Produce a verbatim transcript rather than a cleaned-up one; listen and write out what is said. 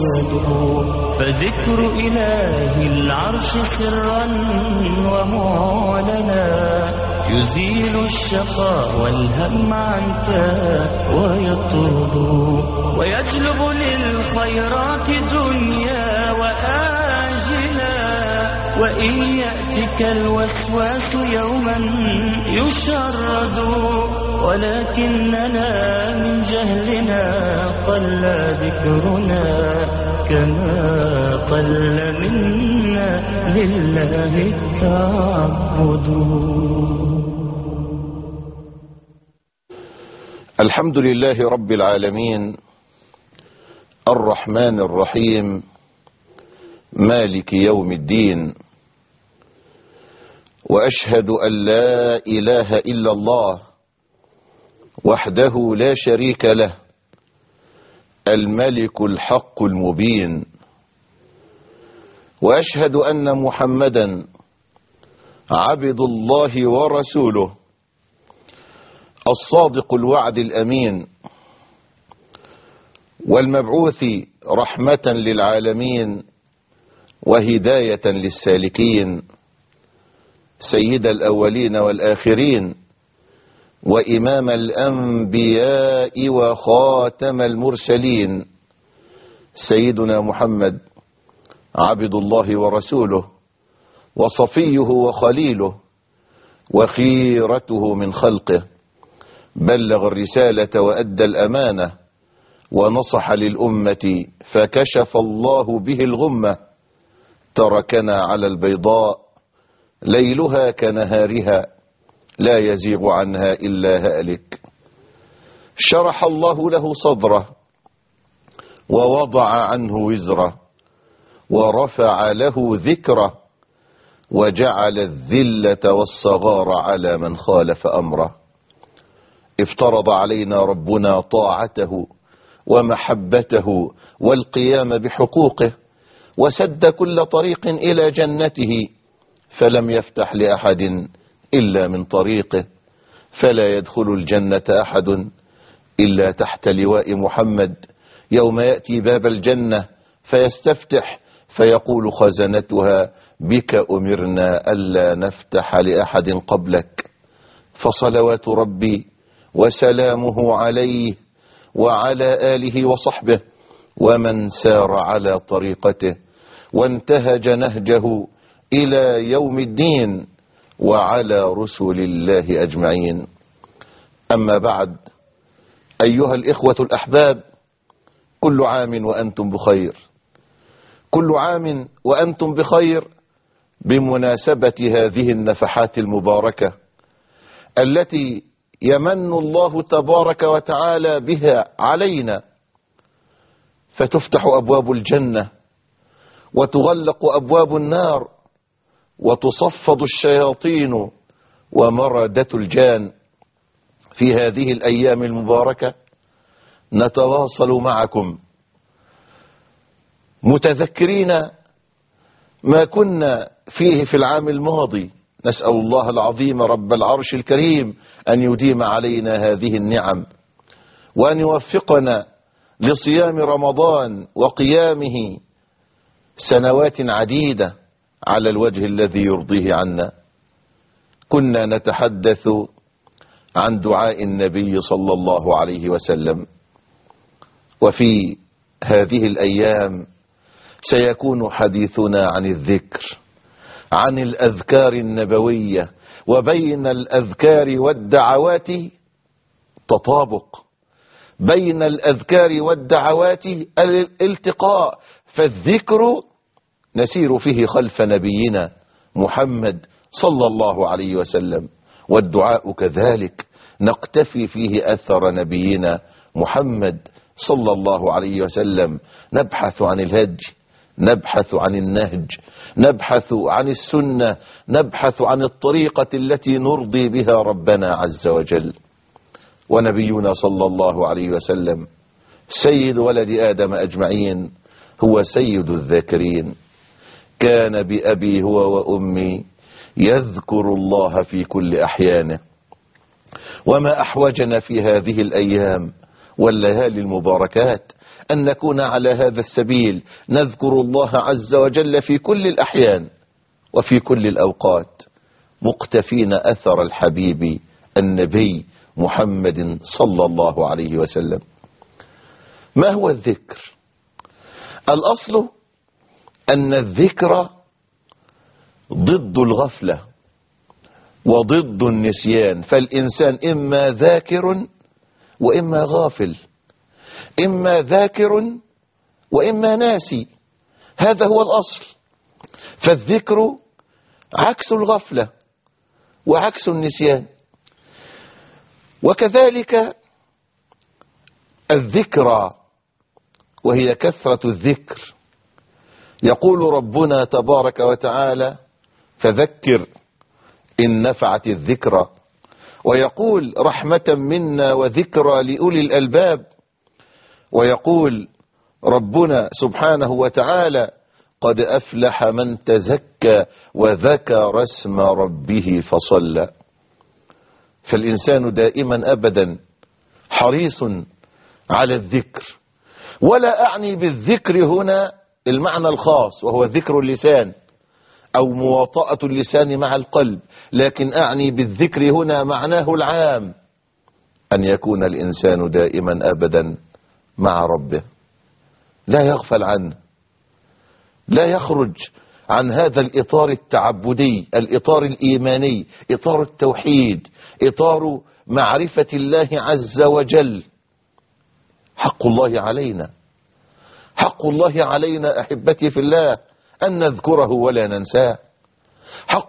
يهدوا، فذكر إله العرش سرا ومعلنا يزيل الشقاء والهم عنك ويطرد، ويجلب للخيرات دنيا وآجلا، وإن يأتك الوسواس يوما يشرد، ولكننا من جهلنا قل ذكرنا كما قل منا لله التعبد. الحمد لله رب العالمين الرحمن الرحيم مالك يوم الدين، وأشهد أن لا إله إلا الله وحده لا شريك له الملك الحق المبين، وأشهد أن محمدا عبد الله ورسوله الصادق الوعد الأمين، والمبعوث رحمة للعالمين وهداية للسالكين، سيد الأولين والآخرين، وإمام الأنبياء وخاتم المرسلين، سيدنا محمد عبد الله ورسوله وصفيه وخليله وخيرته من خلقه، بلغ الرسالة وأدى الأمانة ونصح للأمة فكشف الله به الغمة، تركنا على البيضاء ليلها كنهارها لا يزيغ عنها إلا هالك. شرح الله له صدره ووضع عنه وزره ورفع له ذكره، وجعل الذلة والصغار على من خالف أمره. افترض علينا ربنا طاعته ومحبته والقيام بحقوقه، وسد كل طريق إلى جنته، فلم يفتح لأحد إلا من طريقه، فلا يدخل الجنة أحد إلا تحت لواء محمد، يوم يأتي باب الجنة فيستفتح فيقول خزنتها بك أمرنا ألا نفتح لأحد قبلك، فصلوات ربي وسلامه عليه وعلى آله وصحبه ومن سار على طريقته وانتهج نهجه إلى يوم الدين، وعلى رسل الله أجمعين. أما بعد، أيها الإخوة الأحباب، كل عام وأنتم بخير، كل عام وأنتم بخير بمناسبة هذه النفحات المباركة التي يمن الله تبارك وتعالى بها علينا، فتفتح أبواب الجنة وتغلق أبواب النار وتصفد الشياطين ومردة الجان. في هذه الأيام المباركة نتواصل معكم متذكرين ما كنا فيه في العام الماضي، نسأل الله العظيم رب العرش الكريم أن يديم علينا هذه النعم، وأن يوفقنا لصيام رمضان وقيامه سنوات عديدة على الوجه الذي يرضيه عنا. كنا نتحدث عن دعاء النبي صلى الله عليه وسلم، وفي هذه الأيام سيكون حديثنا عن الذكر، عن الأذكار النبوية، وبين الأذكار والدعوات تطابق، بين الأذكار والدعوات الالتقاء، فالذكر نسير فيه خلف نبينا محمد صلى الله عليه وسلم، والدعاء كذلك نقتفي فيه أثر نبينا محمد صلى الله عليه وسلم. نبحث عن الهدي، نبحث عن النهج، نبحث عن السنة، نبحث عن الطريقة التي نرضي بها ربنا عز وجل. ونبينا صلى الله عليه وسلم سيد ولد آدم أجمعين، هو سيد الذاكرين، كان بأبي هو وأمي يذكر الله في كل أحيانه. وما أحوجنا في هذه الأيام والليالي المباركات أن نكون على هذا السبيل، نذكر الله عز وجل في كل الأحيان وفي كل الأوقات، مقتفين أثر الحبيب النبي محمد صلى الله عليه وسلم. ما هو الذكر؟ الأصل أن الذكر ضد الغفلة وضد النسيان، فالإنسان إما ذاكر وإما غافل، إما ذاكر وإما ناسي، هذا هو الأصل. فالذكر عكس الغفلة وعكس النسيان. وكذلك الذكرى وهي كثرة الذكر، يقول ربنا تبارك وتعالى: فذكر إن نفعت الذكرى. ويقول رحمة منا وذكرى لأولي الألباب، ويقول ربنا سبحانه وتعالى: قد أفلح من تزكى وذكر اسم ربه فصلى. فالإنسان دائما أبدا حريص على الذكر، ولا أعني بالذكر هنا المعنى الخاص وهو ذكر اللسان أو مواطأة اللسان مع القلب، لكن أعني بالذكر هنا معناه العام، أن يكون الإنسان دائما أبدا مع ربه، لا يغفل عنه، لا يخرج عن هذا الإطار التعبدي، الإطار الإيماني، إطار التوحيد، إطار معرفة الله عز وجل. حق الله علينا، حق الله علينا أحبتي في الله أن نذكره ولا ننساه. حق